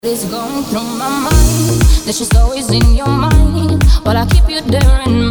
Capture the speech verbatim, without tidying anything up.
It's going through my mind that she's always in your mind, but I keep you there in